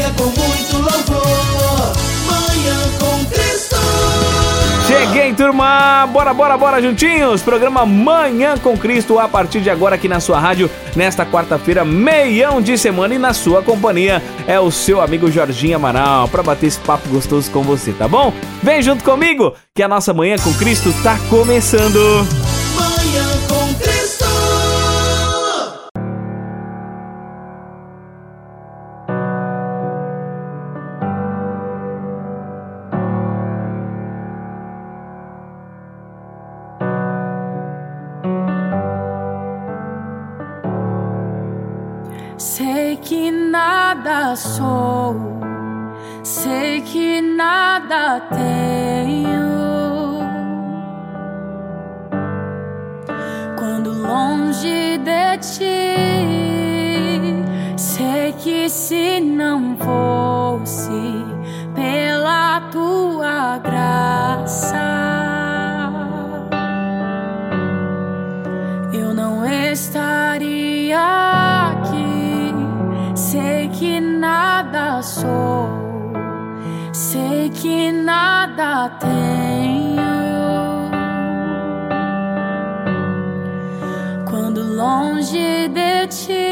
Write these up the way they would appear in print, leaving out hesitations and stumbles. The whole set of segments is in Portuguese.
dia com muito louvor. Manhã com Cristo. Cheguei, turma! Bora juntinhos! Programa Manhã com Cristo, a partir de agora aqui na sua rádio, nesta quarta-feira, meião de semana, e na sua companhia é o seu amigo Jorginho Amaral, pra bater esse papo gostoso com você, tá bom? Vem junto comigo, que a nossa Manhã com Cristo tá começando! Manhã com Cristo. Sei que nada sou, sei que nada tenho, quando longe de ti. Sei que se não fosse pela tua graça, eu não estaria aqui. Sei que nada sou, sei que nada tenho, quando longe de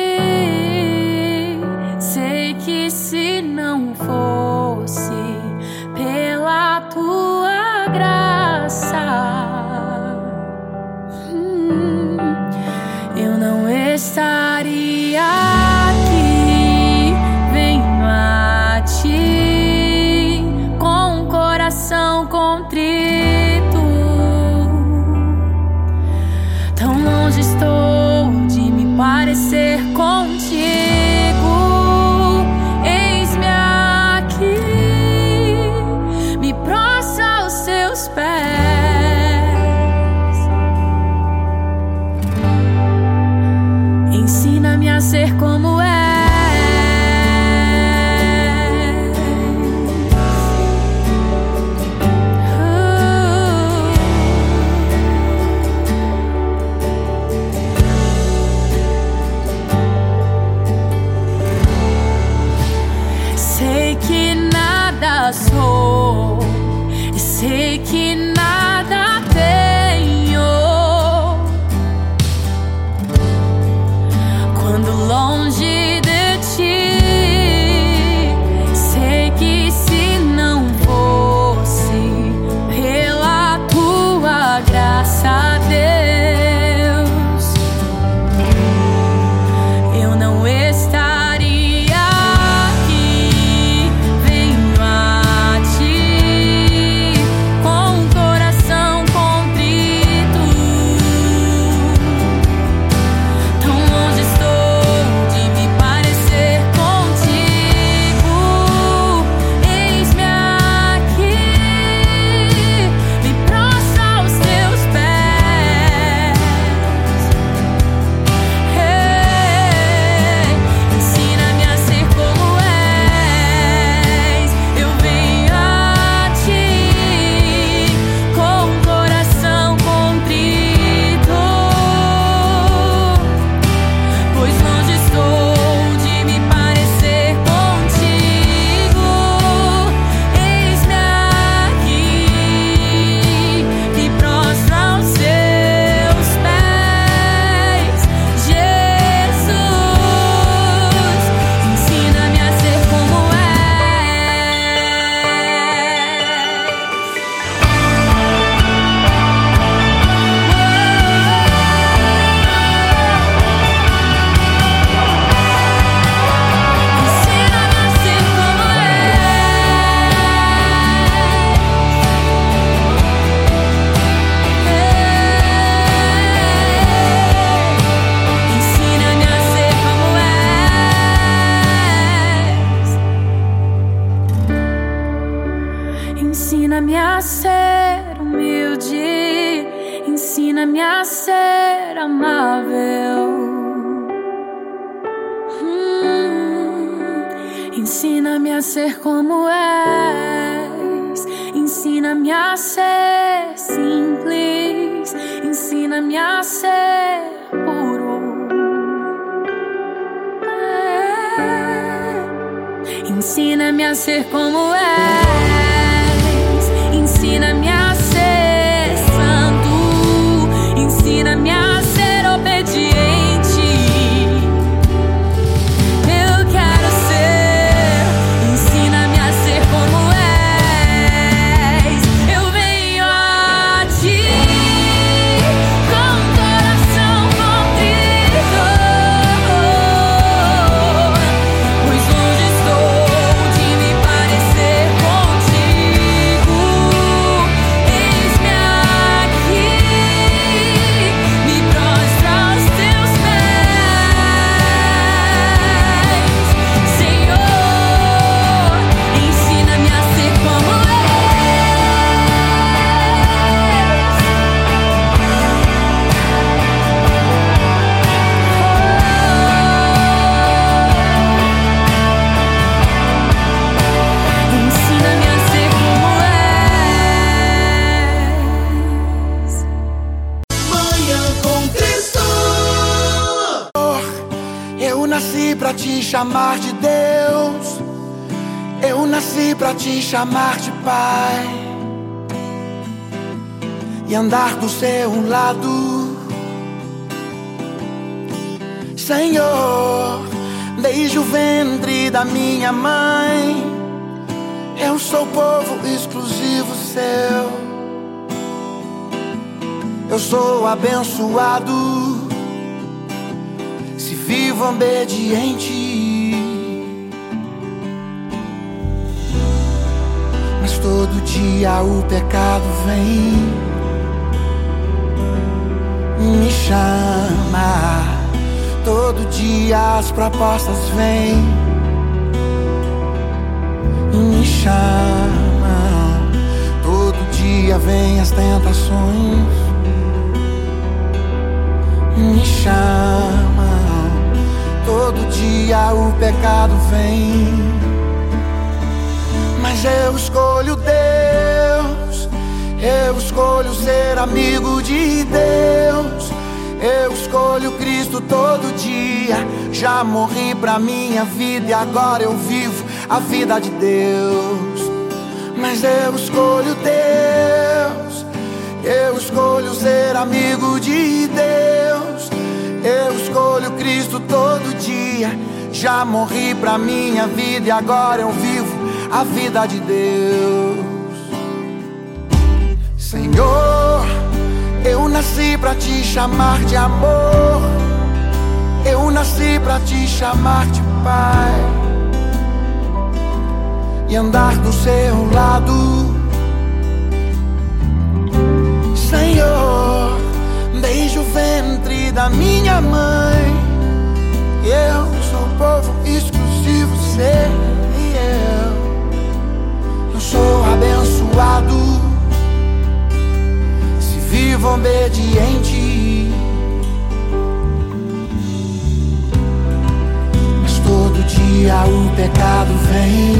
ti. Sei que se não fosse pela tua graça, eu não estaria aqui. Venho a ti com o coração contrito. Tão longe estou de me parecer contigo. Eis-me aqui, me prostro aos teus pés. Ensina-me a ser como és. Sei que nada sou, sei que nada tenho, quando longe de ti. Sei que se não fosse pela tua graça, Deus, eu não estaria aqui. Venho a ti com o coração contrito. Tão longe estou de me parecer contigo. Eis-me aqui, me prostro aos teus pés. Ensina-me a ser como és. Eu venho a ti com o coração contrito, pois longe estou de me parecer contigo. Eis-me aqui, me prostro aos teus pés. Jesus, ensina-me a ser como és. Ensina-me a ser como Ensina-me a ser como és. Ensina-me a ser humilde, ensina-me a ser amável. Ensina-me a ser como és. Ensina-me a ser simples, ensina-me a ser puro. ensina-me a ser como és, ensina-me a ser santo, ensina-me a ser obediente. Eu quero ser, ensina-me a ser como és. Eu venho a ti com coração contrito, pois longe estou de me parecer contigo. Eis-me aqui, me prostro aos teus pés, Senhor, ensina-me a ser como és. Ensina-me a ser como és. Manhã com Cristo. Eu nasci pra te chamar de Deus. Eu nasci pra te chamar de Pai e andar do seu lado, Senhor. Desde o ventre da minha mãe, eu sou povo exclusivo seu. Eu sou abençoado se vivo obediente. Mas todo dia o pecado vem, me chama. Todo dia as propostas vêm e me chamam. Todo dia vem as tentações, me chamam. Todo dia o pecado vem, mas eu escolho Deus. Eu escolho ser amigo de Deus. Eu escolho Cristo todo dia. Já morri pra minha vida e agora eu vivo a vida de Deus. Mas eu escolho Deus. Eu escolho ser amigo de Deus. Eu escolho Cristo todo dia. Já morri pra minha vida e agora eu vivo a vida de Deus. Senhor, eu nasci pra te chamar de amor. Eu nasci pra te chamar de Pai e andar do seu lado, Senhor. Desde o ventre da minha mãe, eu sou povo exclusivo seu. Eu sou abençoado se vivo obediente. Mas todo dia o pecado vem,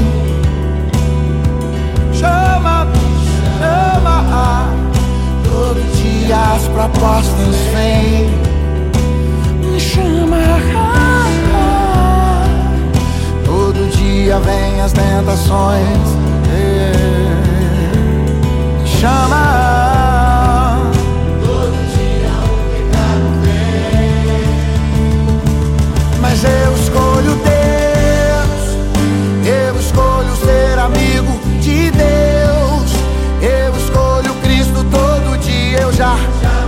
chama, chama. Todo dia as propostas vêm, me chama. Todo dia vem as tentações, me chama. Todo dia o pecado vem, mas eu escolho Deus. Eu escolho ser amigo de Deus. Eu escolho Cristo todo dia. Eu já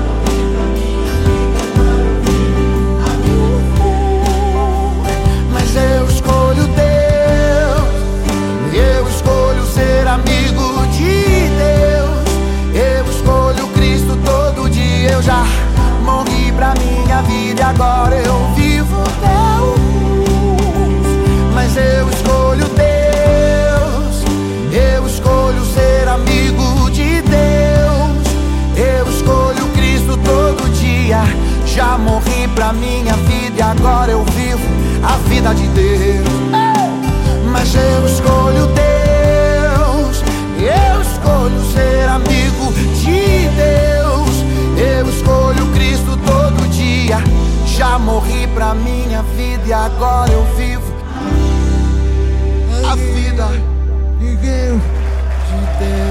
mas eu escolho Deus. Eu escolho ser amigo de Deus. Eu escolho Cristo todo dia. Eu já morri pra minha vida e agora eu vivo Deus. Mas eu escolho Deus. Eu escolho ser amigo de Deus. Eu escolho Cristo todo dia. Já morri pra minha vida e agora eu vivo a vida de Deus. Mas eu escolho Deus. Eu escolho ser amigo de Deus. Eu escolho Cristo todo dia. Já morri pra minha vida e agora eu vivo a vida vida e reino de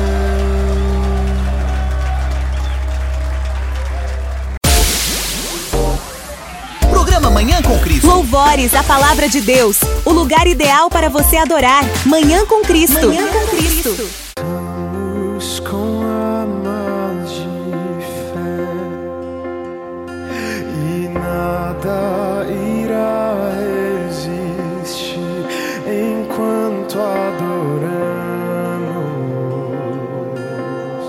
Deus. Programa Manhã com Cristo. Louvores, a palavra de Deus. O lugar ideal para você adorar. Manhã com Cristo. Manhã com Cristo. Estamos com almas de fé e nada irá resistir enquanto adoramos.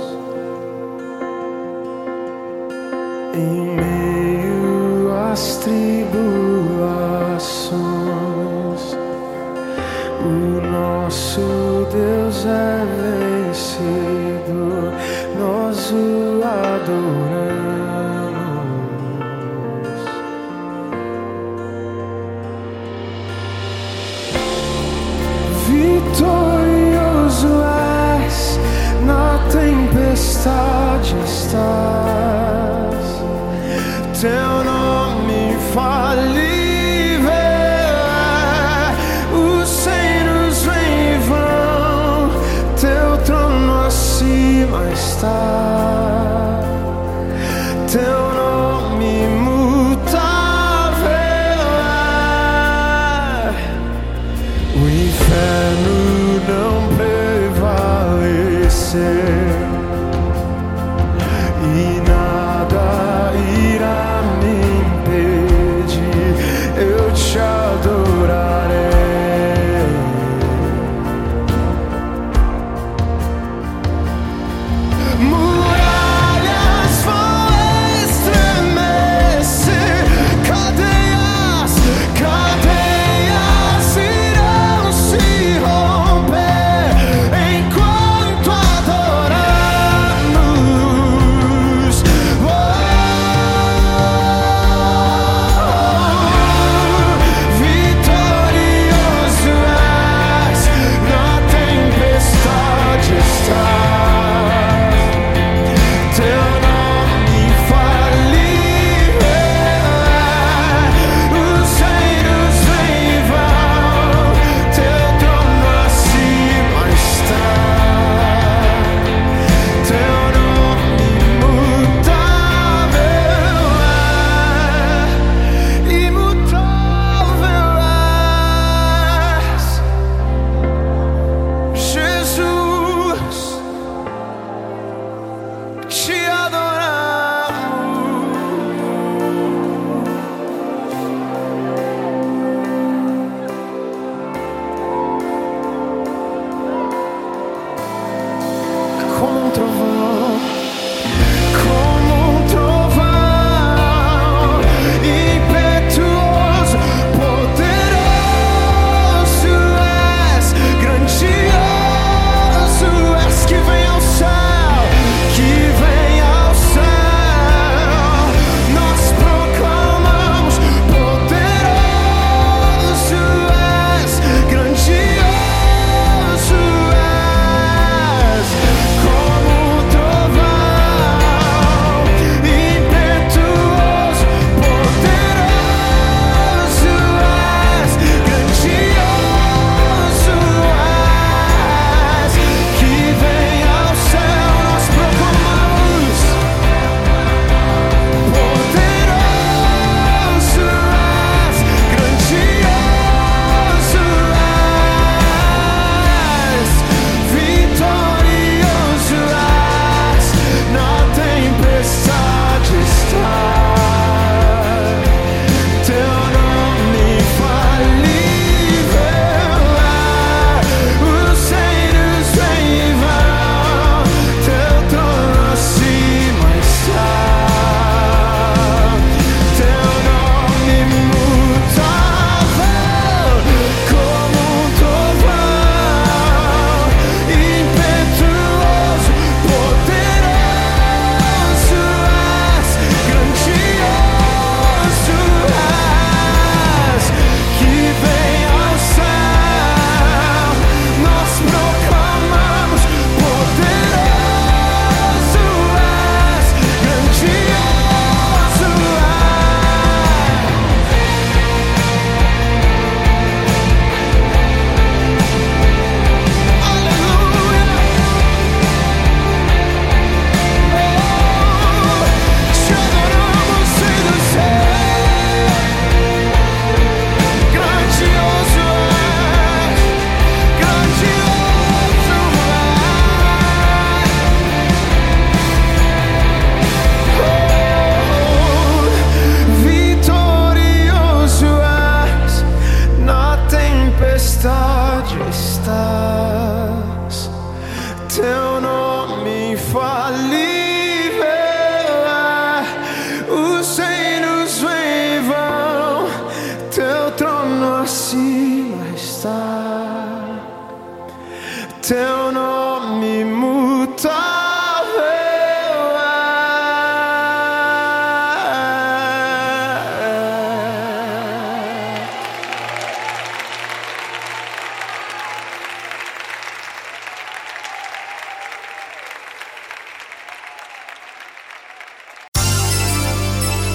Em meio às tribulações, o nosso Deus é vencido, nós o adoramos. Vitorioso és, na tempestade estás, teu nome infalível é, os reinos vêm e vão, teu trono acima está, teu nome imutável é, o inferno não prevalecer e nada irá me impedir, eu te adorarei. Multidões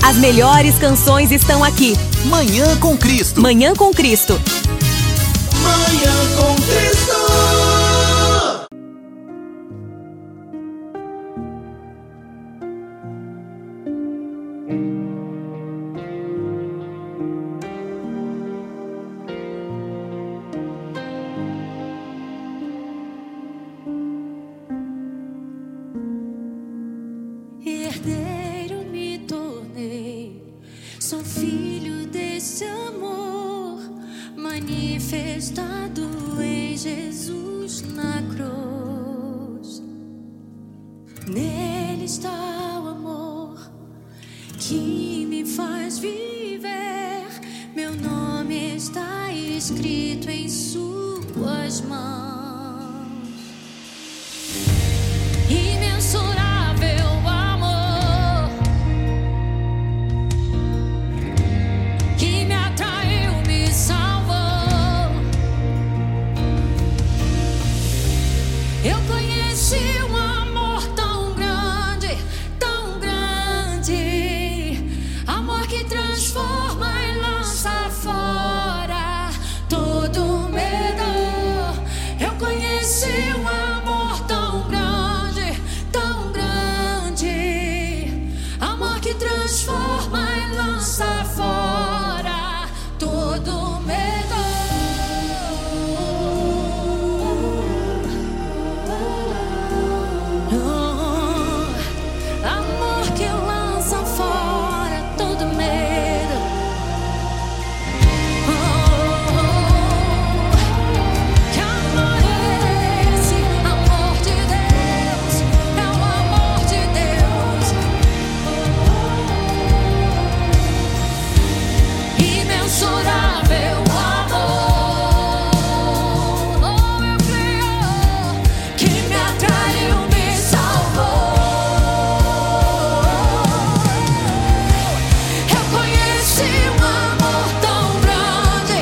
As melhores canções estão aqui. Manhã com Cristo. Manhã com Cristo. Manhã com Cristo. Herdeiro me tornei, sou filho desse amor manifestado em Jesus na cruz. Nele está o amor que me faz viver. Meu nome está escrito em suas mãos. Imensurável amor que me atraiu, me salvou. Eu conheci um amor tão grande, amor que transforma e lança fora todo medo. Eu conheci um amor tão grande, amor que transforma e lança fora todo medo. Amor que lança fora todo medo. Que amor é esse? Amor de Deus, é o amor de Deus. Imensurável amor, eu creio que me atraiu, me salvou. Eu conheci um amor tão grande,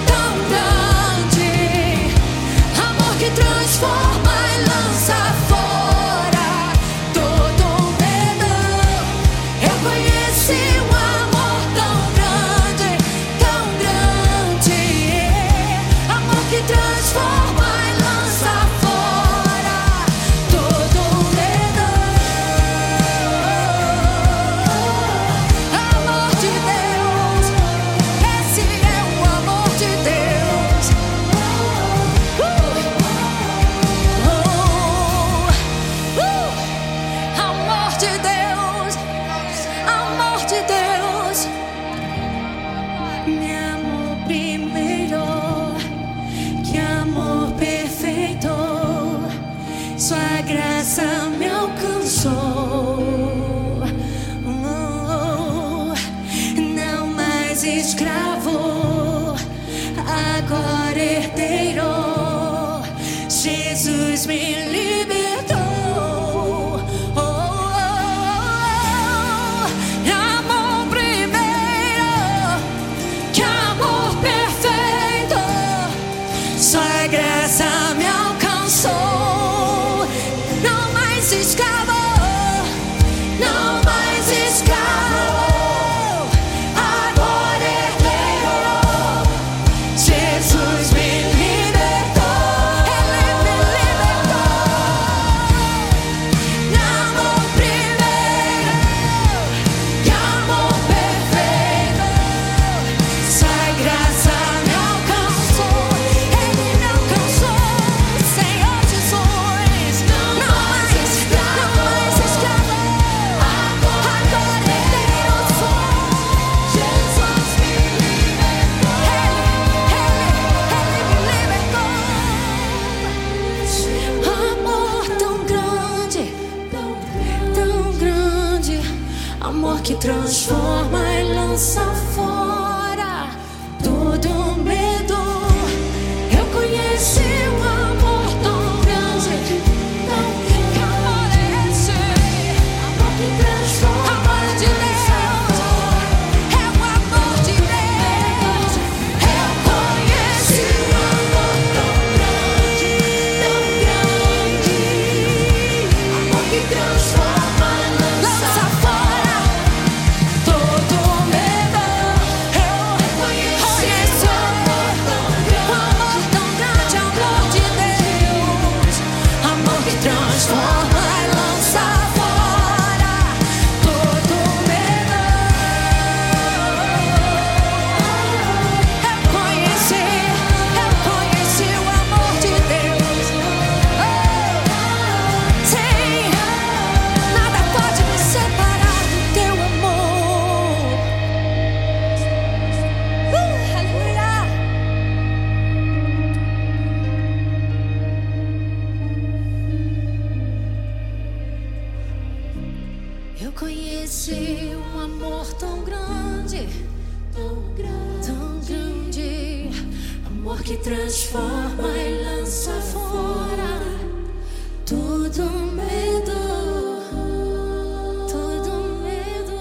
amor que transforma e lança fora todo medo. Eu conheci um amor tão grande, amor que transforma e lança fora todo medo. Amor de Deus, esse é o amor de Deus. Amor de Deus, amor de Deus. Me amou primeiro, que amor perfeito. Sua graça me alcançou. Não mais escravo, agora herdeiro. Jesus me libertou. Amor primeiro, que amor perfeito. Sua graça me alcançou. Não mais escravo, não mais escravo, agora herdeiro. Jesus me libertou. Ele me libertou. Amor primeiro, que amor perfeito. Sua graça me alcançou. Ele me alcançou. Senhor Jesus, não mais escravo, agora herdeiro sou. Jesus me libertou. Ele me libertou. Amor tão grande, amor que transforma e lança fora todo medo. Eu conheci um amor tão grande, que amor é esse? Amor que transforma. Amor de Deus, é o amor de Deus. Eu conheci um amor tão grande, amor que transforma, lança fora todo que transforma e lança fora todo medo, todo medo.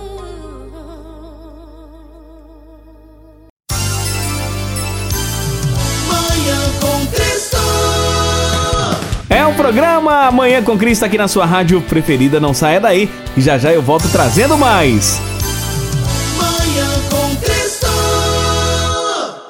Manhã com Cristo. É o programa Manhã com Cristo aqui na sua rádio preferida. Não saia daí e já já eu volto trazendo mais.